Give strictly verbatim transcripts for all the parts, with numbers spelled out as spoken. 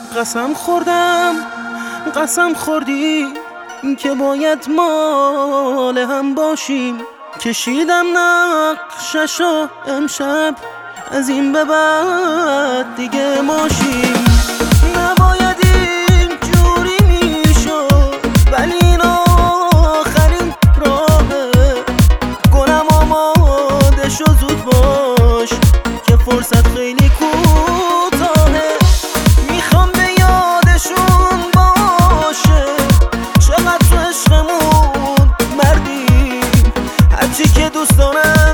قسم خوردم قسم خوردی که باید مال هم باشیم. کشیدم نقششو امشب از این به بعد دیگه ماشیم. نباید این جوری میشد ولی این آخرین راهه. گلم آماده شو زود باش که فرصت خیلی کوتاهه. میخوام به یادشون باشه چقدر تو عشقمون مردیم. هرچی که دوست دارن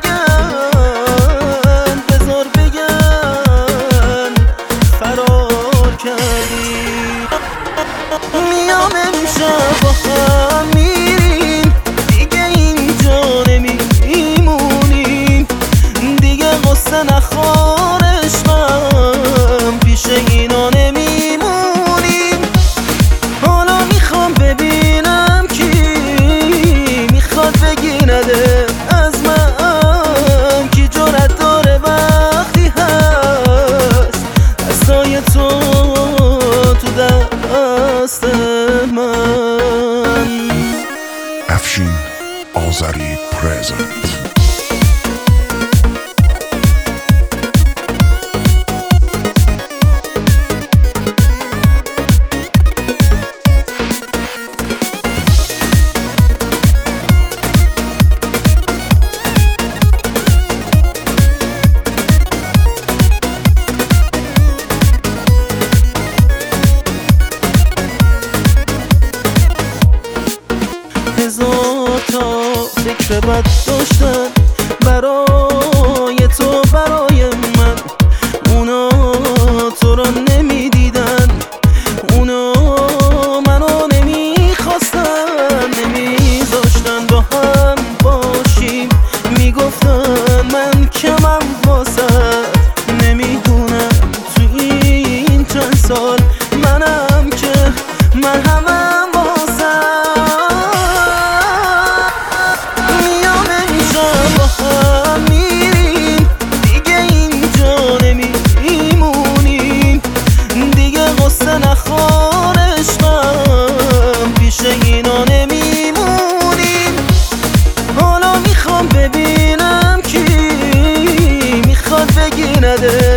بگن بذار بگن فرار کردی. میام امشب با هم میریم دیگه اینجا نمیمونیم. دیگه قصه نخور عشقم پیش اینا نمیمونیم. حالا میخوام ببینم کی میخواد بگی نده از من. کی جرأت داره وقتی هست دستای تو تو دست من. افشین آذری پرزنت. هزار تا فکر بد داشتن برای تو برای من. اونا تو را نمیدیدن، اونا منو نمیخواستن، نمیذاشتن با هم باشیم. میگفتن من کمم واسد. نمیدونم تو این چند سال منم که من همم واسد. نخور عشقم پیش اینا نمیمونیم. حالا میخوام ببینم کی میخواد بگی نده